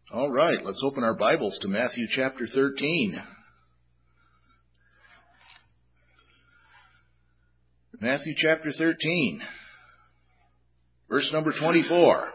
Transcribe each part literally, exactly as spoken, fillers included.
All right, let's open our Bibles to Matthew chapter thirteen. Matthew chapter thirteen, verse number twenty-four.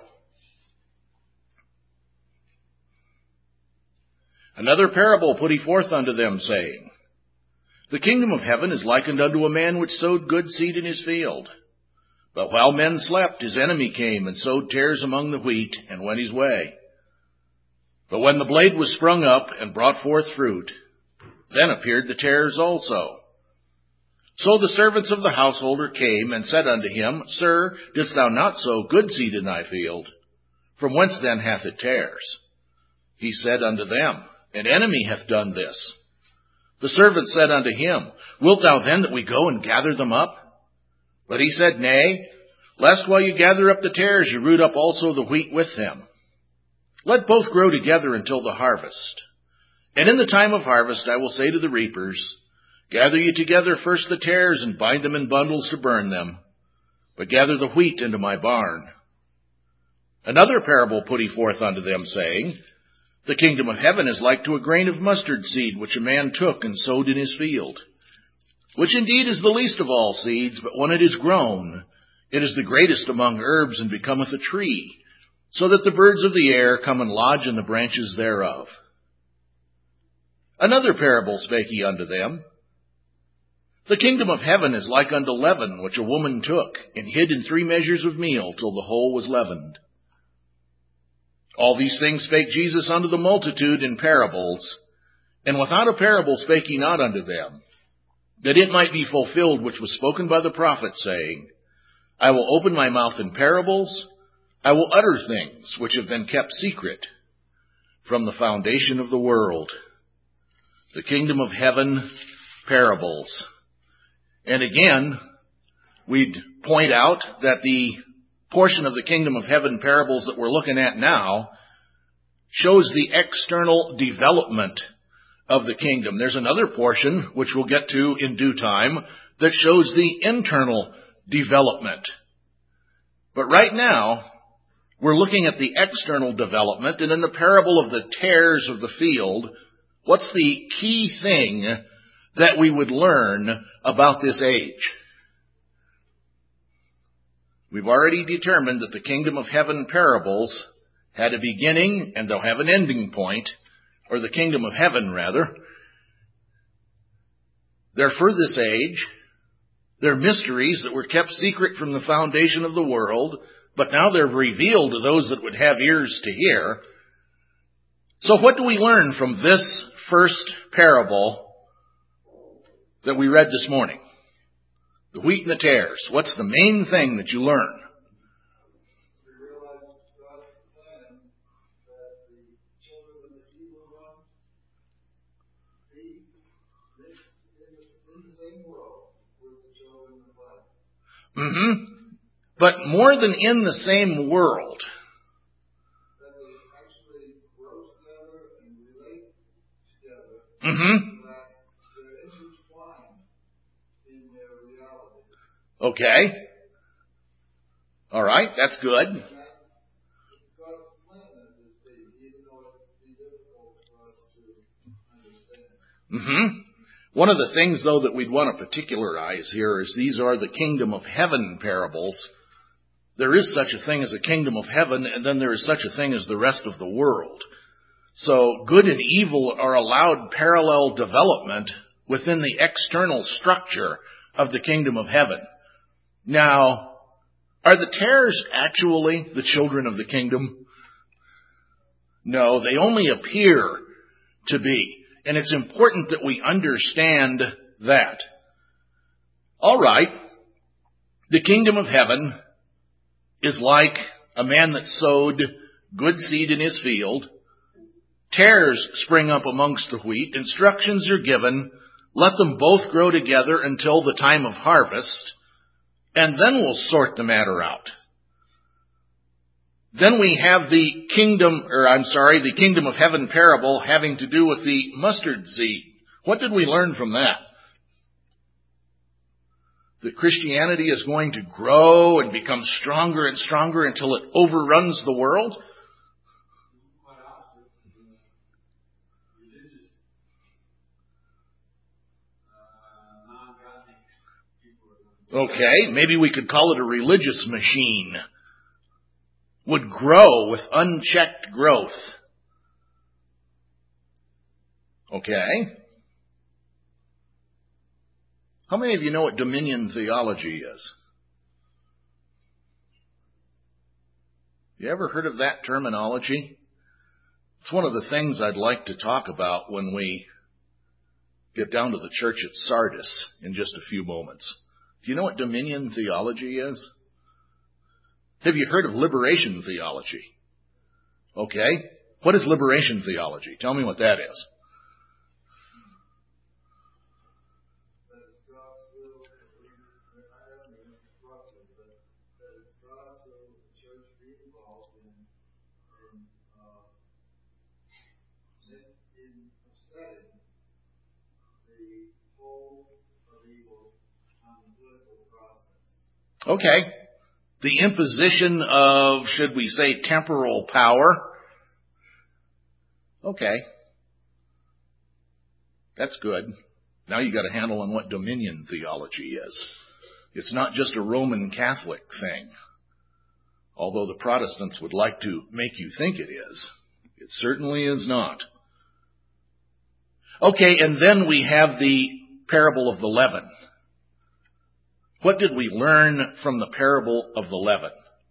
Another parable put he forth unto them, saying, The kingdom of heaven is likened unto a man which sowed good seed in his field. But while men slept, his enemy came and sowed tares among the wheat, and went his way. But when the blade was sprung up and brought forth fruit, then appeared the tares also. So the servants of the householder came and said unto him, Sir, didst thou not sow good seed in thy field? From whence then hath it tares? He said unto them, An enemy hath done this. The servant said unto him, Wilt thou then that we go and gather them up? But he said, Nay, lest while you gather up the tares, you root up also the wheat with them. Let both grow together until the harvest. And in the time of harvest I will say to the reapers, Gather ye together first the tares, and bind them in bundles to burn them, but gather the wheat into my barn. Another parable put he forth unto them, saying, The kingdom of heaven is like to a grain of mustard seed, which a man took and sowed in his field, which indeed is the least of all seeds, but when it is grown, it is the greatest among herbs, and becometh a tree, so that the birds of the air come and lodge in the branches thereof. Another parable spake he unto them, The kingdom of heaven is like unto leaven, which a woman took, and hid in three measures of meal, till the whole was leavened. All these things spake Jesus unto the multitude in parables, and without a parable spake he not unto them, that it might be fulfilled which was spoken by the prophet, saying, I will open my mouth in parables, I will utter things which have been kept secret from the foundation of the world. The kingdom of heaven, parables. And again, we'd point out that the portion of the kingdom of heaven parables that we're looking at now shows the external development of the kingdom. There's another portion, which we'll get to in due time, that shows the internal development. But right now, we're looking at the external development, and in the parable of the tares of the field, what's the key thing that we would learn about this age? We've already determined that the kingdom of heaven parables had a beginning and they'll have an ending point, or the kingdom of heaven rather. They're for this age. They're mysteries that were kept secret from the foundation of the world, but now they're revealed to those that would have ears to hear. So what do we learn from this first parable that we read this morning? The wheat and the tares. What's the main thing that you learn? We realize it's God's plan that the children of the evil one be mixed in the, in the same world with the children of light. Mm-hmm. But more than in the same world. That they actually grow together and relate together. Mm-hmm. Okay. All right, that's good. It's God's plan at this stage, even though it be difficult for us to understand. Mm-hmm. One of the things, though, that we'd want to particularize here is these are the kingdom of heaven parables. There is such a thing as a kingdom of heaven, and then there is such a thing as the rest of the world. So good and evil are allowed parallel development within the external structure of the kingdom of heaven. Now, are the tares actually the children of the kingdom? No, they only appear to be. And it's important that we understand that. All right, the kingdom of heaven is like a man that sowed good seed in his field. Tares spring up amongst the wheat. Instructions are given. Let them both grow together until the time of harvest. And then we'll sort the matter out. Then we have the kingdom, or I'm sorry, the kingdom of heaven parable having to do with the mustard seed. What did we learn from that? That Christianity is going to grow and become stronger and stronger until it overruns the world? Quite opposite. religious, uh, non-godly people are going to... Okay, maybe we could call it a religious machine. Would grow with unchecked growth. Okay. How many of you know what dominion theology is? You ever heard of that terminology? It's one of the things I'd like to talk about when we get down to the church at Sardis in just a few moments. Do you know what dominion theology is? Have you heard of liberation theology? Okay. What is liberation theology? Tell me what that is. Okay. The imposition of, should we say, temporal power. Okay. That's good. Now you got a handle on what dominion theology is. It's not just a Roman Catholic thing. Although the Protestants would like to make you think it is. It certainly is not. Okay, and then we have the parable of the leaven. What did we learn from the parable of the leaven?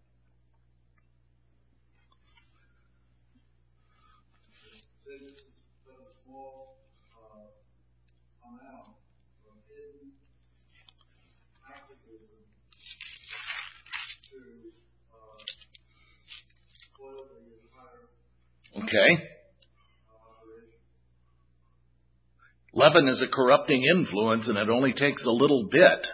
Okay. Leaven is a corrupting influence, and it only takes a little bit.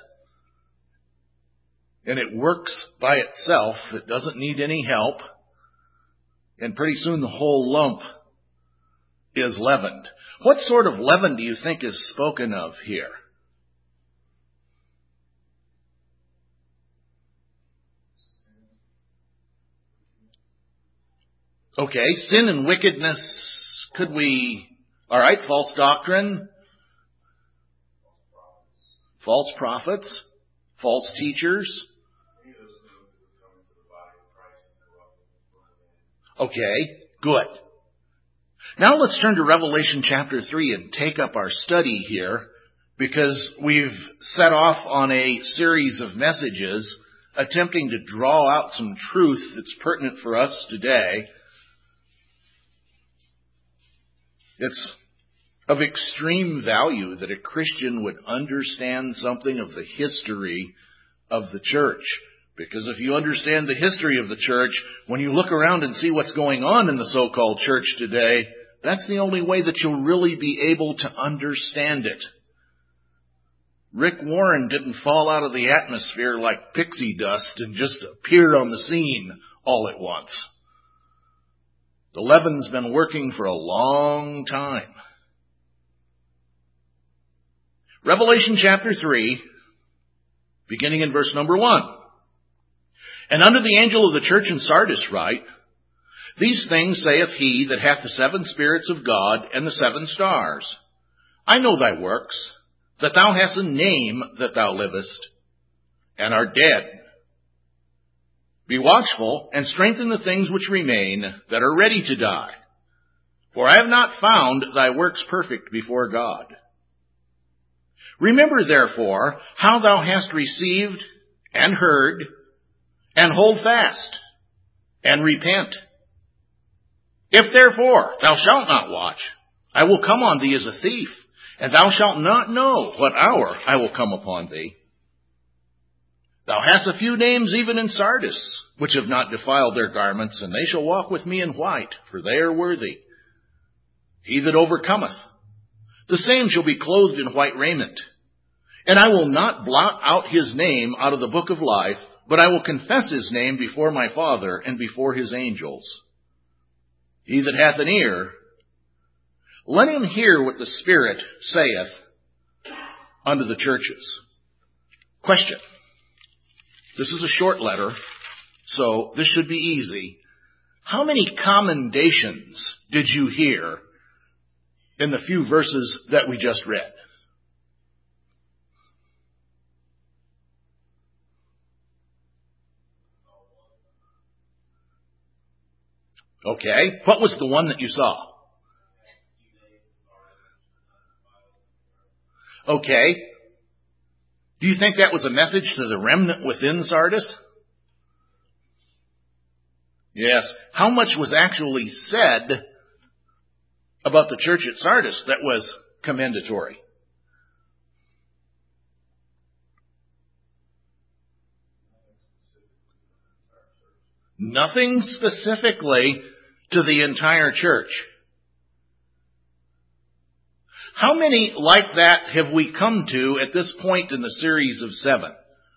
And it works by itself. It doesn't need any help. And pretty soon the whole lump is leavened. What sort of leaven do you think is spoken of here? Okay, sin and wickedness. Could we... All right, false doctrine. False prophets. False teachers. Okay, good. Now let's turn to Revelation chapter three and take up our study here, because we've set off on a series of messages attempting to draw out some truth that's pertinent for us today. It's of extreme value that a Christian would understand something of the history of the church. Because if you understand the history of the church, when you look around and see what's going on in the so-called church today, that's the only way that you'll really be able to understand it. Rick Warren didn't fall out of the atmosphere like pixie dust and just appear on the scene all at once. The leaven's been working for a long time. Revelation chapter three, beginning in verse number one. And unto the angel of the church in Sardis write, These things saith he that hath the seven spirits of God and the seven stars. I know thy works, that thou hast a name that thou livest, and art dead. Be watchful, and strengthen the things which remain, that are ready to die. For I have not found thy works perfect before God. Remember therefore how thou hast received and heard, and hold fast, and repent. If therefore thou shalt not watch, I will come on thee as a thief, and thou shalt not know what hour I will come upon thee. Thou hast a few names even in Sardis, which have not defiled their garments, and they shall walk with me in white, for they are worthy. He that overcometh, the same shall be clothed in white raiment. And I will not blot out his name out of the book of life, but I will confess his name before my Father and before his angels. He that hath an ear, let him hear what the Spirit saith unto the churches. Question. This is a short letter, so this should be easy. How many commendations did you hear in the few verses that we just read. Okay, what was the one that you saw? Okay. Do you think that was a message to the remnant within Sardis? Yes. How much was actually said about the church at Sardis that was commendatory? Nothing specifically to the entire church. How many like that have we come to at this point in the series of seven?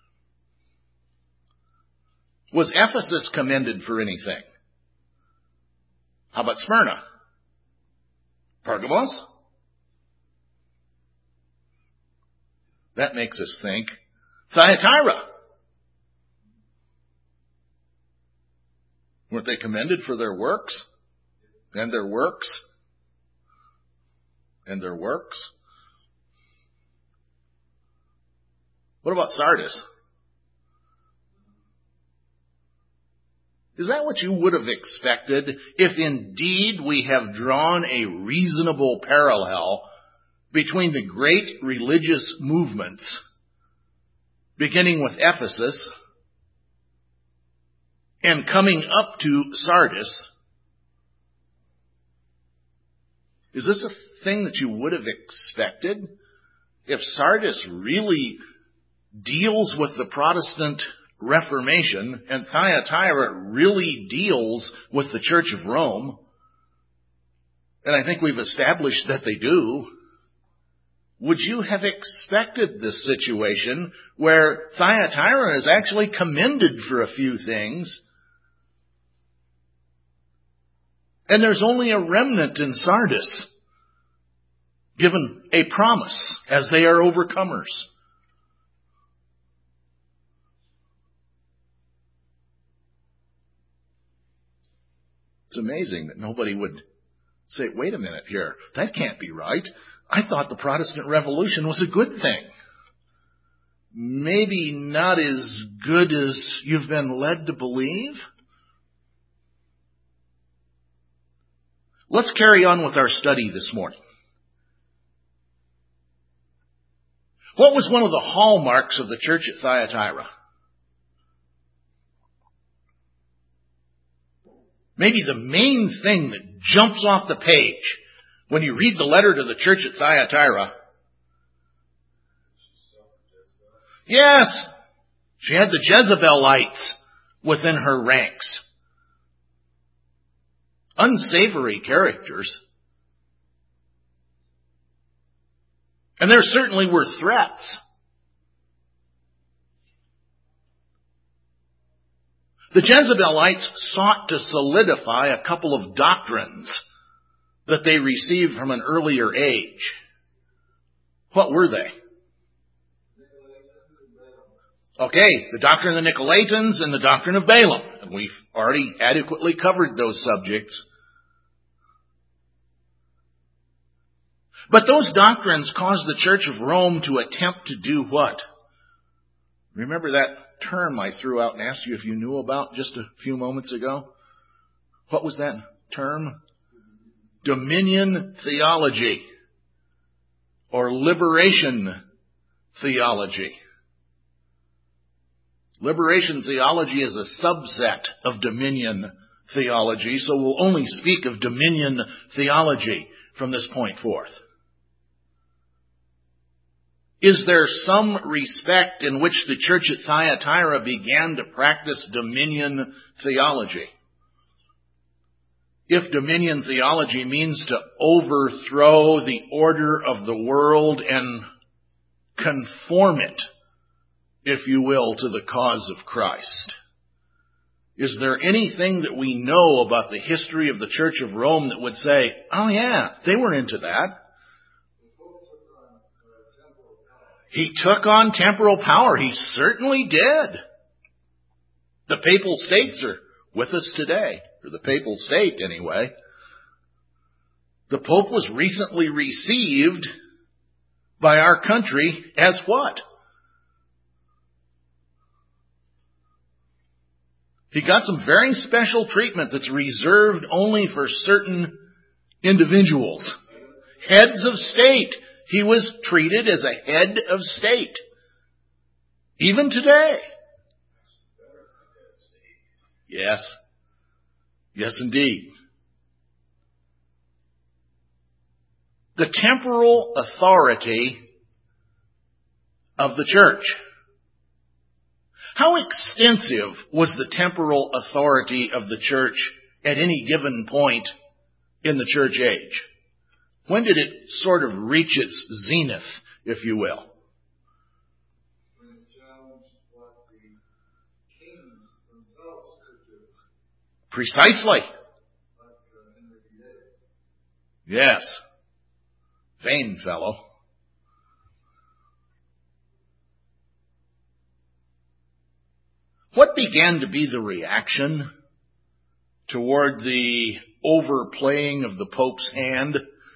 Was Ephesus commended for anything? How about Smyrna? Pergamos? That makes us think. Thyatira. Weren't they commended for their works? And their works? And their works? What about Sardis? Is that what you would have expected if indeed we have drawn a reasonable parallel between the great religious movements, beginning with Ephesus and coming up to Sardis? Is this a thing that you would have expected? If Sardis really deals with the Protestant Reformation and Thyatira really deals with the Church of Rome, and I think we've established that they do, would you have expected this situation where Thyatira is actually commended for a few things, and there's only a remnant in Sardis given a promise as they are overcomers? It's amazing that nobody would say, wait a minute here, that can't be right. I thought the Protestant Revolution was a good thing. Maybe not as good as you've been led to believe. Let's carry on with our study this morning. What was one of the hallmarks of the church at Thyatira? Maybe the main thing that jumps off the page when you read the letter to the church at Thyatira. Yes, she had the Jezebelites within her ranks. Unsavory characters. And there certainly were threats. The Jezebelites sought to solidify a couple of doctrines that they received from an earlier age. What were they? Okay, the doctrine of the Nicolaitans and the doctrine of Balaam. And we've already adequately covered those subjects. But those doctrines caused the Church of Rome to attempt to do what? Remember that term I threw out and asked you if you knew about just a few moments ago? What was that term? Dominion theology, or liberation theology. Liberation theology is a subset of dominion theology, so we'll only speak of dominion theology from this point forth. Is there some respect in which the church at Thyatira began to practice dominion theology? If dominion theology means to overthrow the order of the world and conform it, if you will, to the cause of Christ, is there anything that we know about the history of the Church of Rome that would say, oh yeah, they were into that? He took on temporal power. He certainly did. The papal states are with us today, or the papal state anyway. The Pope was recently received by our country as what? He got some very special treatment that's reserved only for certain individuals. Heads of state. He was treated as a head of state. Even today. Yes. Yes, indeed. The temporal authority of the church. How extensive was the temporal authority of the church at any given point in the church age? When did it sort of reach its zenith, if you will? When it challenged what the kings themselves could do. Precisely. Like uh, Henry the Eighth. Yes. Vain fellow. What began to be the reaction toward the overplaying of the Pope's hand?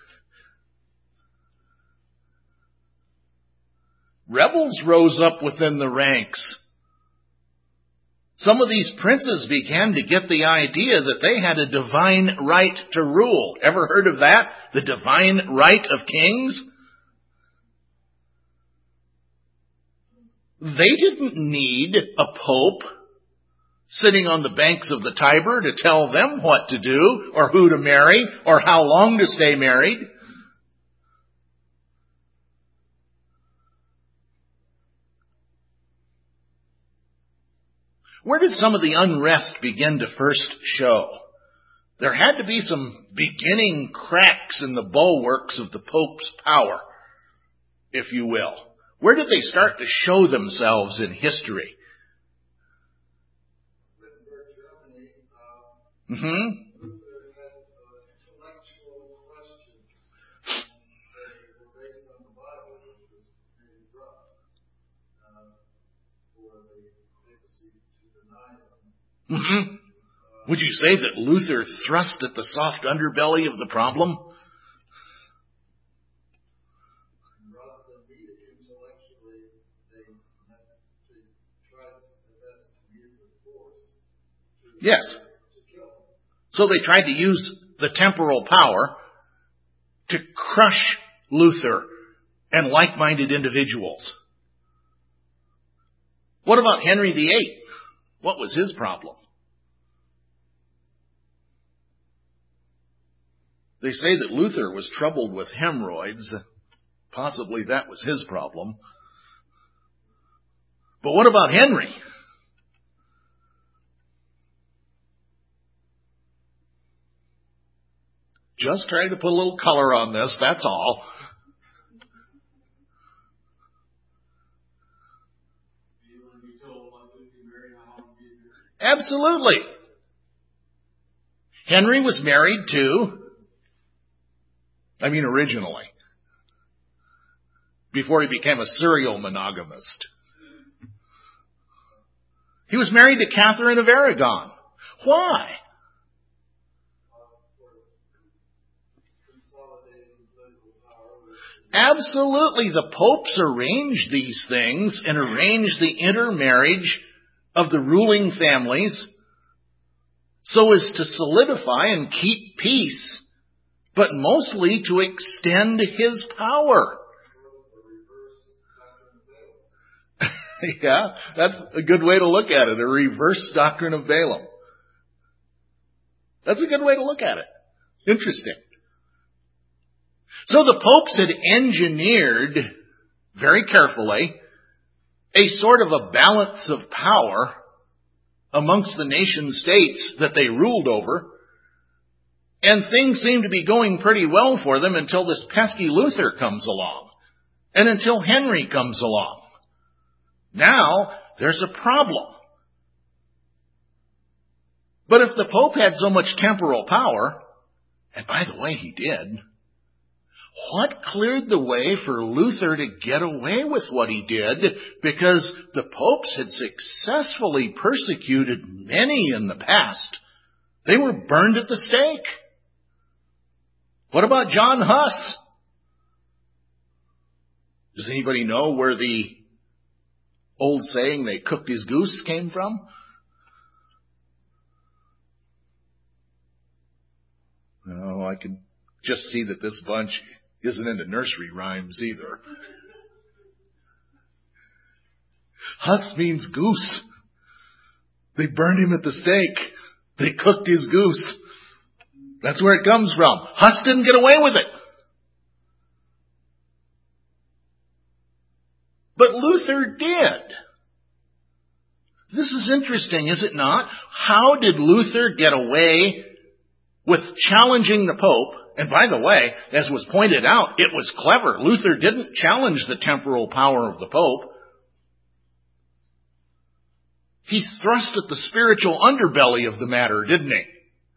Rebels rose up within the ranks. Some of these princes began to get the idea that they had a divine right to rule. Ever heard of that? The divine right of kings? They didn't need a pope sitting on the banks of the Tiber to tell them what to do, or who to marry, or how long to stay married. Where did some of the unrest begin to first show? There had to be some beginning cracks in the bulwarks of the Pope's power, if you will. Where did they start to show themselves in history? Wittenberg, Germany, uh, Mm-hmm. Luther had uh, intellectual questions that were based on the Bible, which was maybe rough uh, for the papacy to deny them. Mm-hmm. Would you say that Luther thrust at the soft underbelly of the problem? Rather than meet it intellectually, they had to try their best to meet it with force to, Yes. to kill him. So they tried to use the temporal power to crush Luther and like-minded individuals. What about Henry the Eighth? What was his problem? They say that Luther was troubled with hemorrhoids. Possibly that was his problem. But what about Henry? Just trying to put a little color on this, that's all. Absolutely. Henry was married to, I mean originally, before he became a serial monogamist. He was married to Catherine of Aragon. Why? Absolutely. The popes arranged these things and arranged the intermarriage of the ruling families so as to solidify and keep peace, but mostly to extend his power. Yeah, that's a good way to look at it, a reverse doctrine of Balaam. That's a good way to look at it. Interesting. So the popes had engineered, very carefully, a sort of a balance of power amongst the nation states that they ruled over, and things seem to be going pretty well for them until this pesky Luther comes along, and until Henry comes along. Now, there's a problem. But if the Pope had so much temporal power, and by the way, he did, what cleared the way for Luther to get away with what he did? Because the popes had successfully persecuted many in the past. They were burned at the stake. What about John Huss? Does anybody know where the old saying, they cooked his goose, came from? No, I can just see that this bunch isn't into nursery rhymes either. Huss means goose. They burned him at the stake. They cooked his goose. That's where it comes from. Huss didn't get away with it. But Luther did. This is interesting, is it not? How did Luther get away with challenging the Pope? And by the way, as was pointed out, it was clever. Luther didn't challenge the temporal power of the Pope. He thrust at the spiritual underbelly of the matter, didn't he?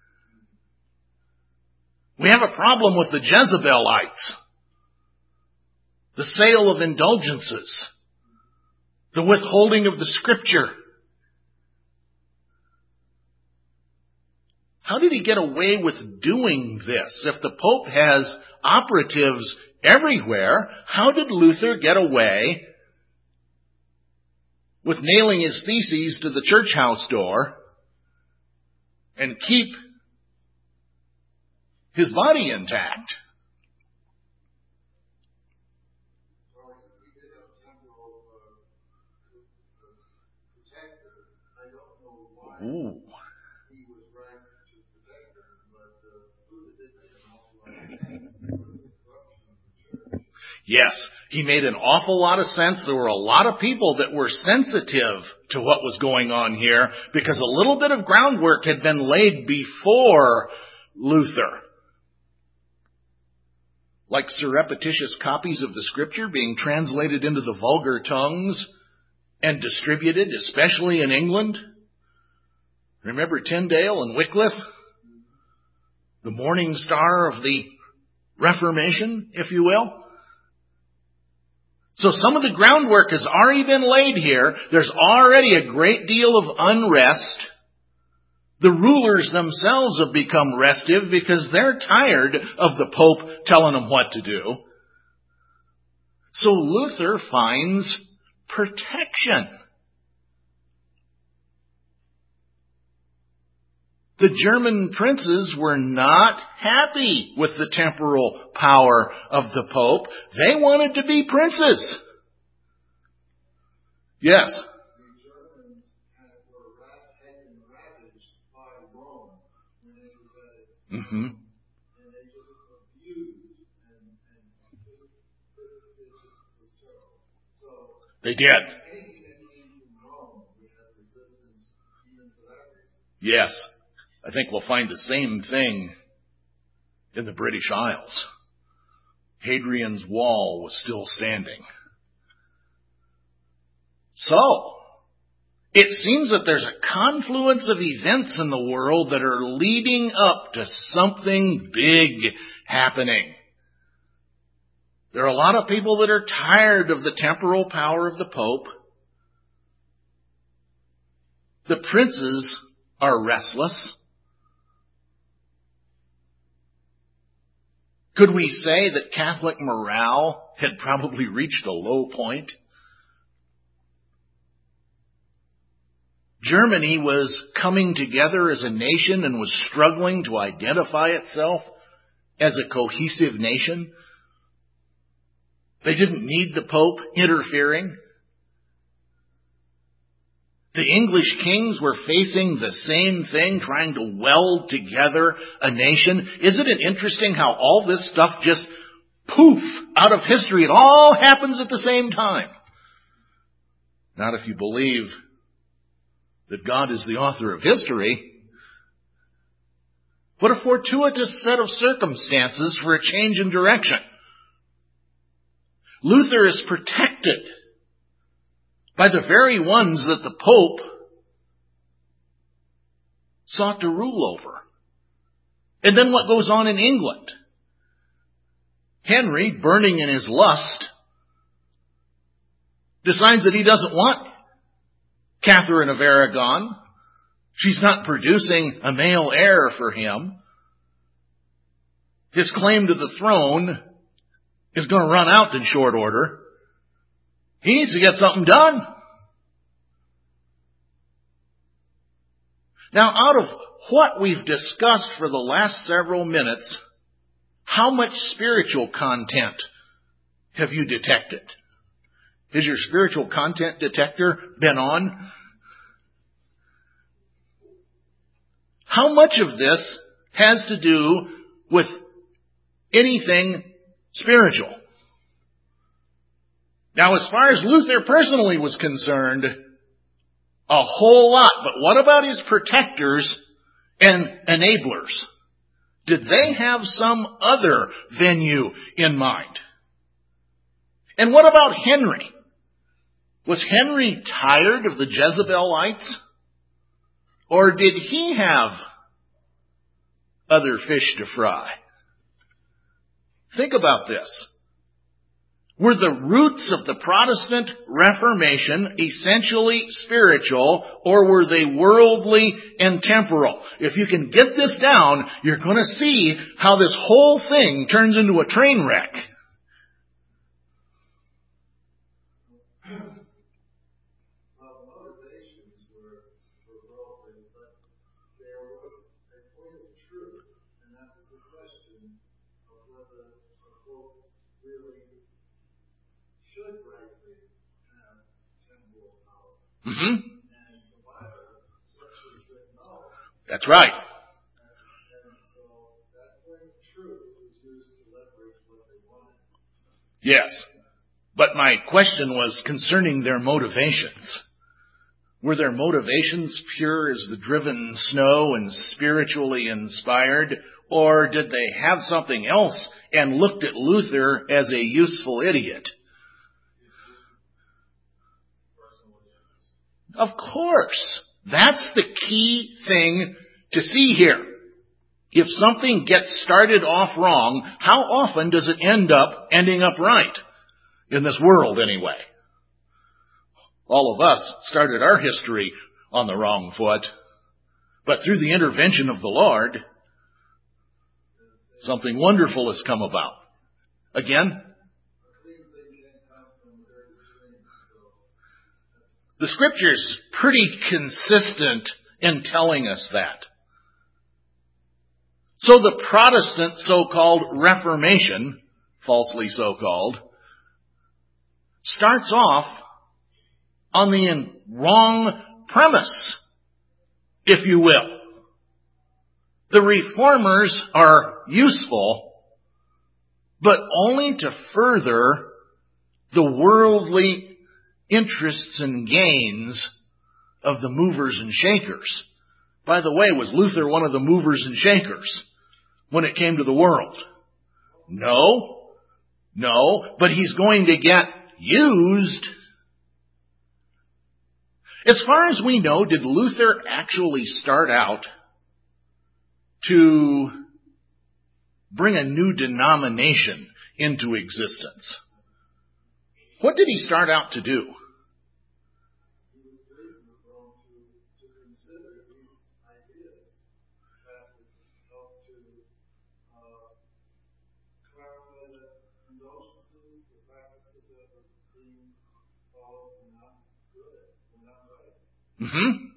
We have a problem with the Jezebelites. The sale of indulgences. The withholding of the Scripture. How did he get away with doing this? If the Pope has operatives everywhere, how did Luther get away with nailing his theses to the church house door and keep his body intact? Ooh. Yes, he made an awful lot of sense. There were a lot of people that were sensitive to what was going on here because a little bit of groundwork had been laid before Luther. Like surreptitious copies of the Scripture being translated into the vulgar tongues and distributed, especially in England. Remember Tyndale and Wycliffe? The morning star of the Reformation, if you will? So some of the groundwork has already been laid here. There's already a great deal of unrest. The rulers themselves have become restive because they're tired of the Pope telling them what to do. So Luther finds protection. The German princes were not happy with the temporal power of the Pope. They wanted to be princes. Yes. The Germans were taken ravaged by Rome when it was at its peak. Mm-hmm. And they just abused and, and just, it, it just was terrible. So They did. anything that came from Rome, we had resistance even for that reason. Yes. I think we'll find the same thing in the British Isles. Hadrian's Wall was still standing. So, it seems that there's a confluence of events in the world that are leading up to something big happening. There are a lot of people that are tired of the temporal power of the Pope. The princes are restless. Could we say that Catholic morale had probably reached a low point? Germany was coming together as a nation and was struggling to identify itself as a cohesive nation. They didn't need the Pope interfering. The English kings were facing the same thing, trying to weld together a nation. Isn't it interesting how all this stuff just poof out of history? It all happens at the same time. Not if you believe that God is the author of history. What a fortuitous set of circumstances for a change in direction. Luther is protected by the very ones that the Pope sought to rule over. And then what goes on in England? Henry, burning in his lust, decides that he doesn't want Catherine of Aragon. She's not producing a male heir for him. his claim to the throne is going to run out in short order. He needs to get something done. Now, out of what we've discussed for the last several minutes, how much spiritual content have you detected? Has your spiritual content detector been on? How much of this has to do with anything spiritual? Now, as far as Luther personally was concerned, a whole lot. But what about his protectors and enablers? Did they have some other venue in mind? And what about Henry? Was Henry tired of the Jezebelites? Or did he have other fish to fry? Think about this. Were the roots of the Protestant Reformation essentially spiritual, or were they worldly and temporal? If you can get this down, you're going to see how this whole thing turns into a train wreck. Well, motivations were, were worldly, but there was a point of truth, and that was the question of whether the book really should rightly have temporal power. Mm-hmm. And the Bible essentially said no. That's right. And, and so that point of truth was used to leverage what they wanted. Yes. But my question was concerning their motivations. Were their motivations pure as the driven snow and spiritually inspired? Or did they have something else and looked at Luther as a useful idiot? Of course. That's the key thing to see here. If something gets started off wrong, how often does it end up ending up right? In this world, anyway. All of us started our history on the wrong foot. But through the intervention of the Lord, something wonderful has come about. Again, the Scripture's pretty consistent in telling us that. So the Protestant so-called Reformation, falsely so-called, starts off on the wrong premise, if you will. The reformers are useful, but only to further the worldly interests and gains of the movers and shakers. By the way, was Luther one of the movers and shakers when it came to the world? No. No, but he's going to get used. As far as we know, did Luther actually start out to bring a new denomination into existence? What did he start out to do? Mm-hmm.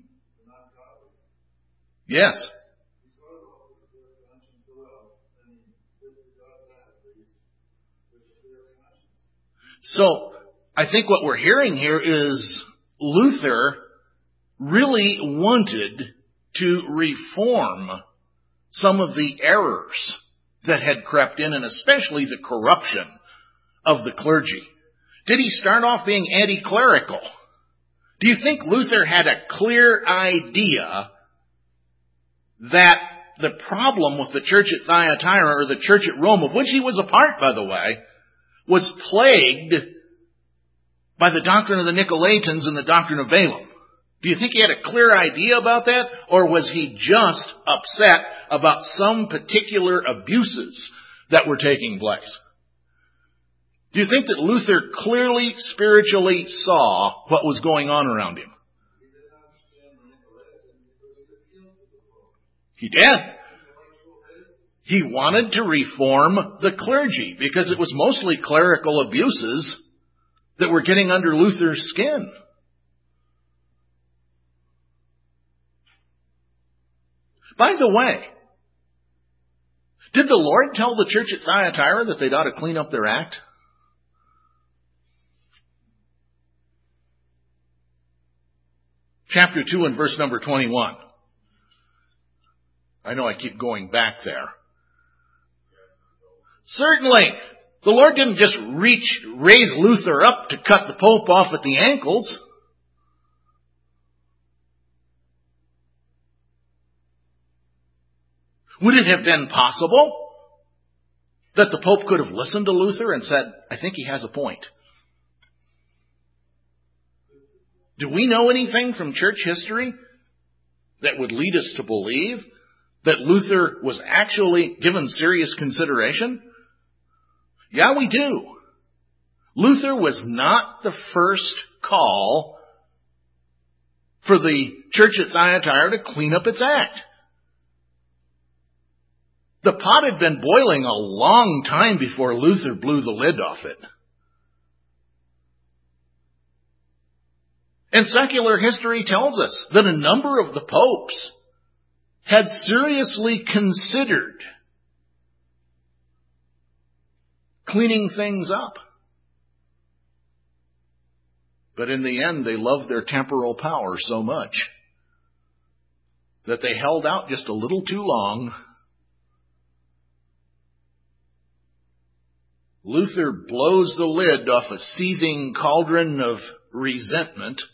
Yes. So, I think what we're hearing here is Luther really wanted to reform some of the errors that had crept in, and especially the corruption of the clergy. Did he start off being anti-clerical? Do you think Luther had a clear idea that the problem with the church at Thyatira, or the church at Rome, of which he was a part, by the way, was plagued by the doctrine of the Nicolaitans and the doctrine of Balaam? Do you think he had a clear idea about that? Or was he just upset about some particular abuses that were taking place? Do you think that Luther clearly, spiritually saw what was going on around him? He did. He wanted to reform the clergy because it was mostly clerical abuses that were getting under Luther's skin. By the way, did the Lord tell the church at Thyatira that they'd ought to clean up their act? Chapter two and verse number twenty-one. I know I keep going back there. Certainly, the Lord didn't just reach, raise Luther up to cut the Pope off at the ankles. Would it have been possible that the Pope could have listened to Luther and said, I think he has a point? Do we know anything from church history that would lead us to believe that Luther was actually given serious consideration? Yeah, we do. Luther was not the first call for the church at Thyatira to clean up its act. The pot had been boiling a long time before Luther blew the lid off it. And secular history tells us that a number of the popes had seriously considered cleaning things up. But in the end, they loved their temporal power so much that they held out just a little too long. Luther blows the lid off a seething cauldron of resentment,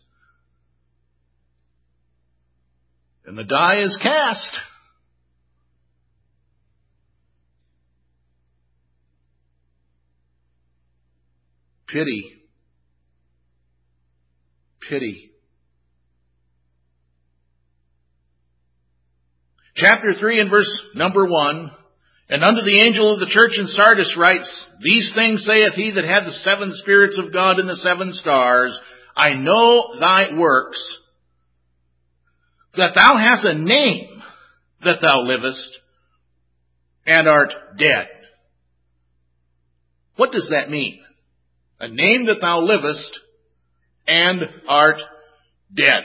and the die is cast. Pity. Pity. Chapter three and verse number one. And unto the angel of the church in Sardis writes, These things saith he that hath the seven spirits of God and the seven stars, I know thy works, that thou hast a name, that thou livest, and art dead. What does that mean? A name that thou livest, and art dead.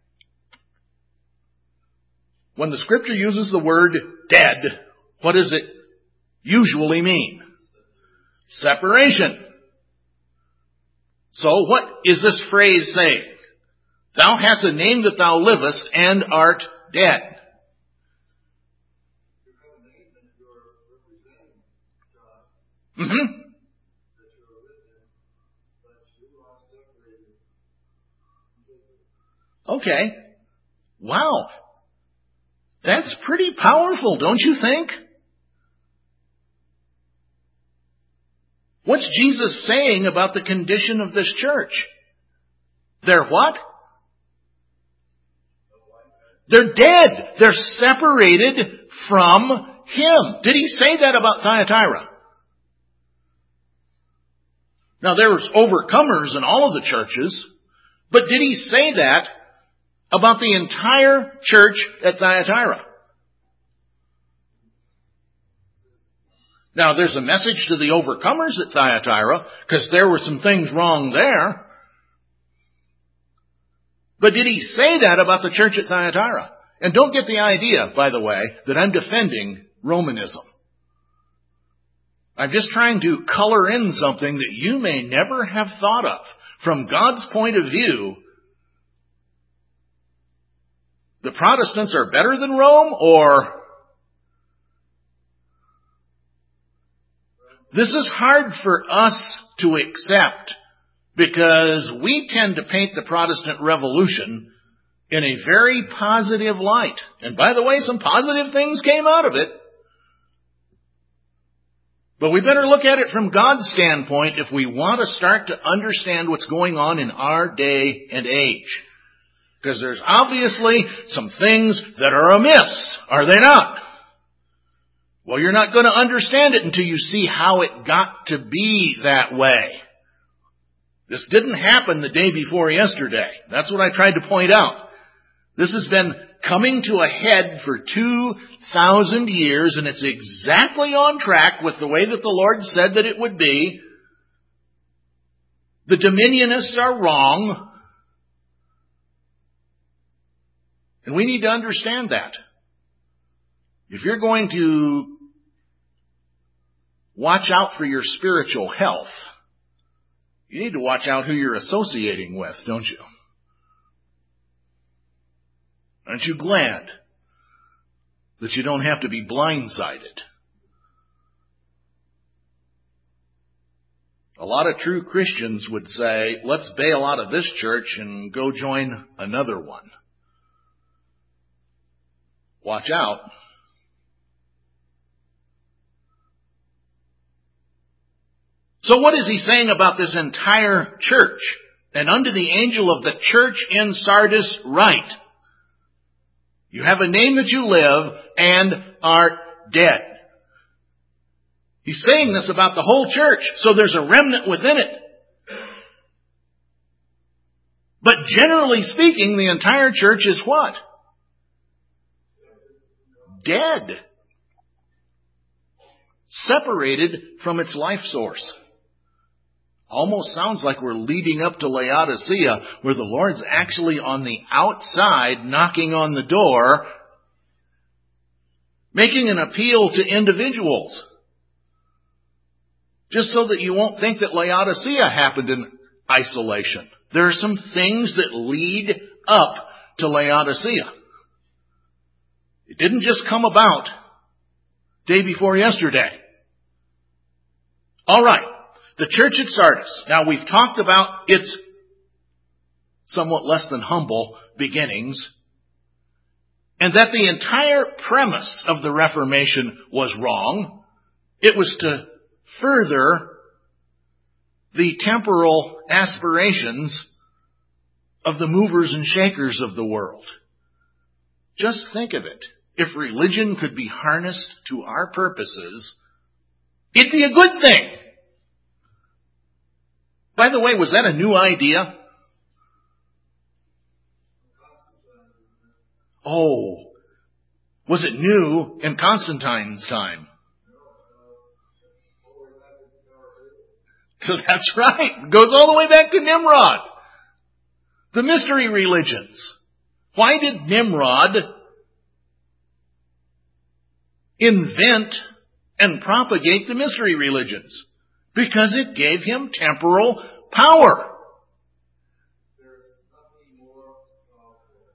When the scripture uses the word dead, what does it usually mean? Separation. So what is this phrase saying? Thou hast a name that thou livest and art dead. Mm-hmm. Okay. Wow. That's pretty powerful, don't you think? What's Jesus saying about the condition of this church? They're what? They're dead. They're separated from Him. Did He say that about Thyatira? Now, there was overcomers in all of the churches, but did He say that about the entire church at Thyatira? Now, there's a message to the overcomers at Thyatira, because there were some things wrong there. But did He say that about the church at Thyatira? And don't get the idea, by the way, that I'm defending Romanism. I'm just trying to color in something that you may never have thought of. From God's point of view, the Protestants are better than Rome, or this is hard for us to accept because we tend to paint the Protestant Revolution in a very positive light. And by the way, some positive things came out of it. But we better look at it from God's standpoint if we want to start to understand what's going on in our day and age. Because there's obviously some things that are amiss, are they not? Well, you're not going to understand it until you see how it got to be that way. This didn't happen the day before yesterday. That's what I tried to point out. This has been coming to a head for two thousand years, and it's exactly on track with the way that the Lord said that it would be. The dominionists are wrong. And we need to understand that. If you're going to watch out for your spiritual health, you need to watch out who you're associating with, don't you? Aren't you glad that you don't have to be blindsided? A lot of true Christians would say, let's bail out of this church and go join another one. Watch out. So what is he saying about this entire church? And unto the angel of the church in Sardis write, you have a name that you live and are dead. He's saying this about the whole church, so there's a remnant within it. But generally speaking, the entire church is what? Dead. Separated from its life source. Almost sounds like we're leading up to Laodicea, where the Lord's actually on the outside, knocking on the door, making an appeal to individuals. Just so that you won't think that Laodicea happened in isolation. There are some things that lead up to Laodicea. It didn't just come about day before yesterday. All right. The church at Sardis. Now we've talked about its somewhat less than humble beginnings, and that the entire premise of the Reformation was wrong. It was to further the temporal aspirations of the movers and shakers of the world. Just think of it. If religion could be harnessed to our purposes, it'd be a good thing. By the way, was that a new idea? Oh, was it new in Constantine's time? So that's right. It goes all the way back to Nimrod. The mystery religions. Why did Nimrod invent and propagate the mystery religions? Because it gave him temporal power. There's nothing more powerful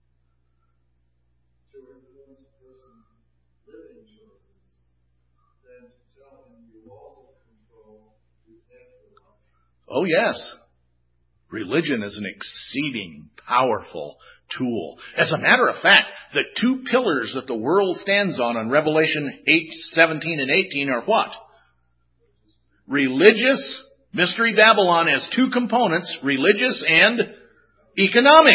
to influence a person's living choices than to tell him you also control his natural life. Oh yes. Religion is an exceeding powerful tool. As a matter of fact, the two pillars that the world stands on in Revelation eight, seventeen and eighteen are what? Religious. Mystery Babylon has two components, religious and economic.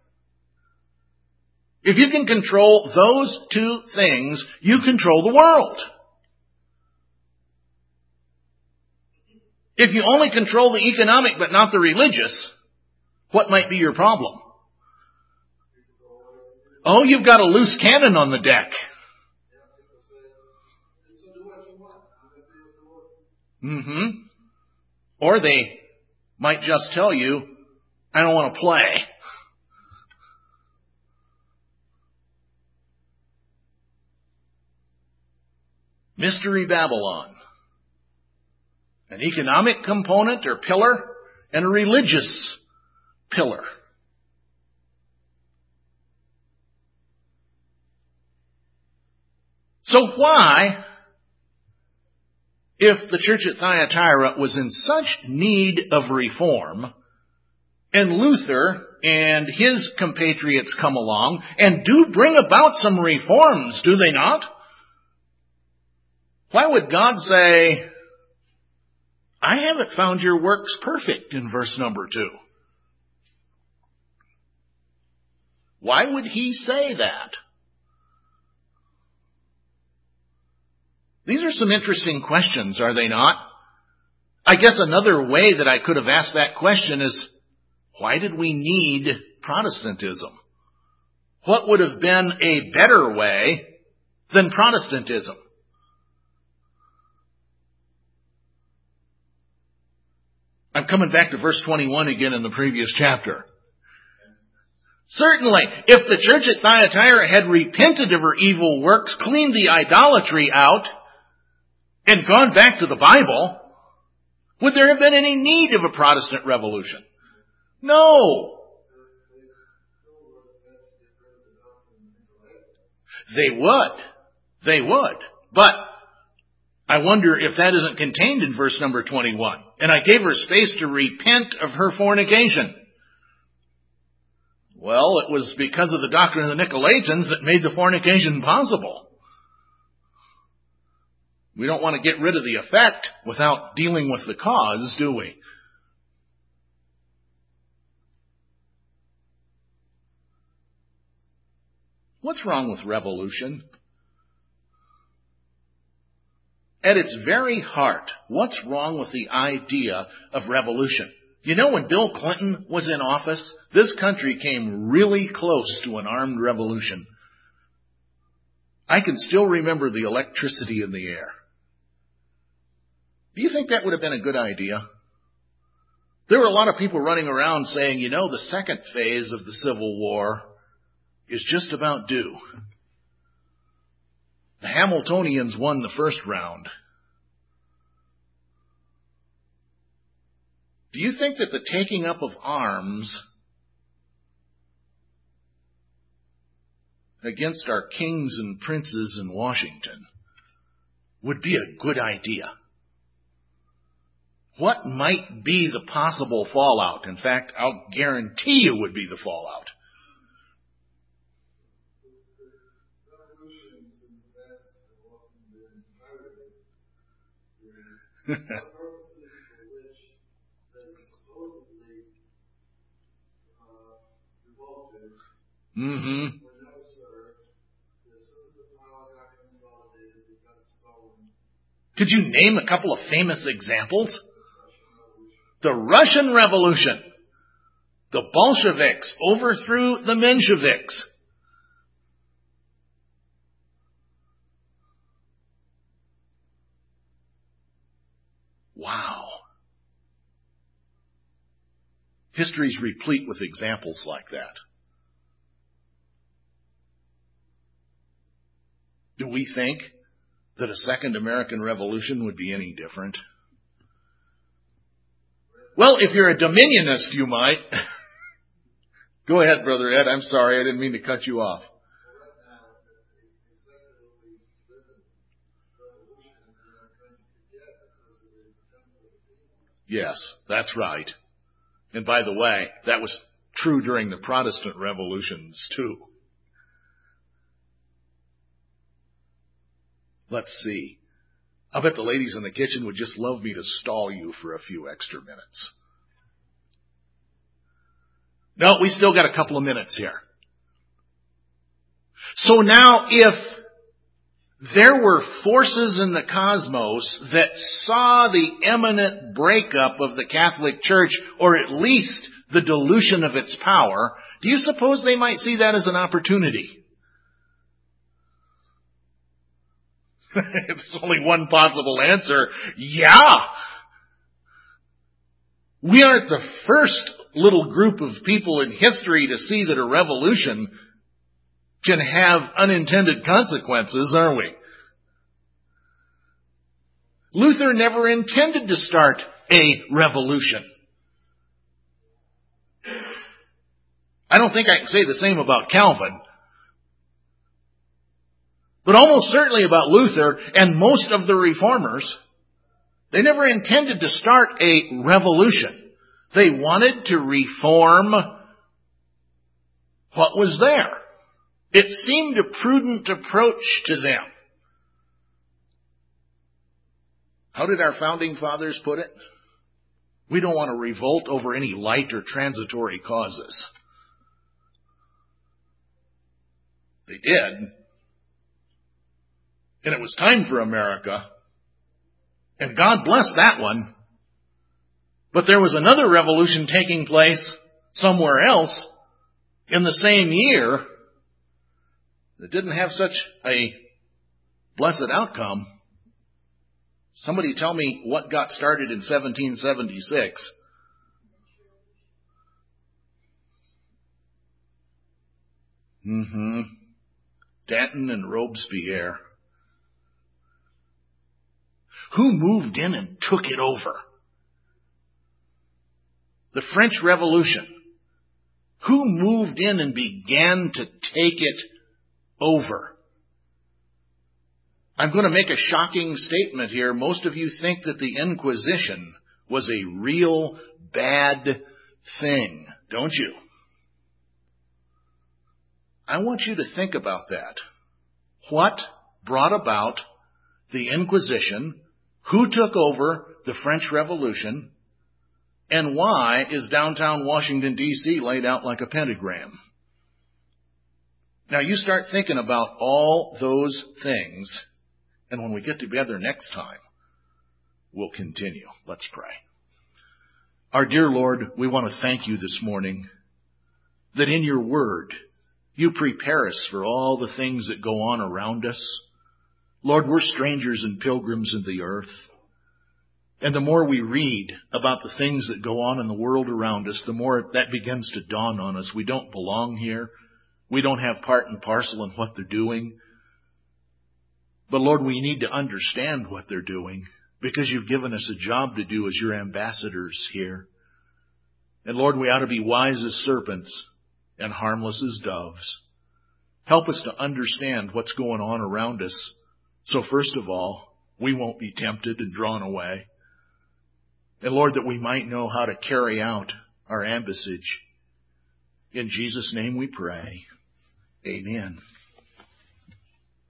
If you can control those two things, you control the world. If you only control the economic but not the religious, what might be your problem? Oh, you've got a loose cannon on the deck. Mm-hmm. Or they might just tell you, I don't want to play. Mystery Babylon. An economic component or pillar and a religious pillar. So why, if the church at Thyatira was in such need of reform, and Luther and his compatriots come along and do bring about some reforms, do they not? Why would God say, I haven't found your works perfect in verse number two? Why would he say that? These are some interesting questions, are they not? I guess another way that I could have asked that question is, why did we need Protestantism? what would have been a better way than Protestantism? I'm coming back to verse twenty-one again in the previous chapter. Certainly, if the church at Thyatira had repented of her evil works, cleaned the idolatry out, and gone back to the Bible, would there have been any need of a Protestant revolution? No. They would. They would. But I wonder if that isn't contained in verse number twenty-one. And I gave her space to repent of her fornication. Well, it was because of the doctrine of the Nicolaitans that made the fornication possible. We don't want to get rid of the effect without dealing with the cause, do we? What's wrong with revolution? At its very heart, what's wrong with the idea of revolution? You know, when Bill Clinton was in office, this country came really close to an armed revolution. I can still remember the electricity in the air. Do you think that would have been a good idea? There were a lot of people running around saying, you know, the second phase of the Civil War is just about due. The Hamiltonians won the first round. Do you think that the taking up of arms against our kings and princes in Washington would be a good idea? What might be the possible fallout? In fact, I'll guarantee you would be the fallout. Mm-hmm. Could you name a couple of famous examples? The Russian Revolution. The Bolsheviks overthrew the Mensheviks. Wow. History's replete with examples like that. Do we think that a second American Revolution would be any different? Well, if you're a Dominionist, you might. Go ahead, Brother Ed. I'm sorry. I didn't mean to cut you off. Yes, that's right. And by the way, that was true during the Protestant revolutions, too. Let's see. I bet the ladies in the kitchen would just love me to stall you for a few extra minutes. No, we still got a couple of minutes here. So now if there were forces in the cosmos that saw the imminent breakup of the Catholic Church, or at least the dilution of its power, do you suppose they might see that as an opportunity? There's only one possible answer. Yeah. We aren't the first little group of people in history to see that a revolution can have unintended consequences, are we? Luther never intended to start a revolution. I don't think I can say the same about Calvin. But almost certainly about Luther and most of the reformers, they never intended to start a revolution. They wanted to reform what was there. It seemed a prudent approach to them. How did our founding fathers put it? We don't want to revolt over any light or transitory causes. They did. And it was time for America. And God blessed that one. But there was another revolution taking place somewhere else in the same year that didn't have such a blessed outcome. Somebody tell me what got started in seventeen seventy-six. Mm-hmm. Danton and Robespierre. Who moved in and took it over? The French Revolution. Who moved in and began to take it over? I'm going to make a shocking statement here. Most of you think that the Inquisition was a real bad thing, don't you? I want you to think about that. What brought about the Inquisition? Who took over the French Revolution? And why is downtown Washington, D C laid out like a pentagram? Now you start thinking about all those things, and when we get together next time, we'll continue. Let's pray. Our dear Lord, we want to thank you this morning that in your word, you prepare us for all the things that go on around us. Lord, we're strangers and pilgrims in the earth. And the more we read about the things that go on in the world around us, the more that begins to dawn on us. We don't belong here. We don't have part and parcel in what they're doing. But Lord, we need to understand what they're doing because you've given us a job to do as your ambassadors here. And Lord, we ought to be wise as serpents and harmless as doves. Help us to understand what's going on around us. So first of all, we won't be tempted and drawn away. And Lord, that we might know how to carry out our ambassage. In Jesus' name we pray. Amen.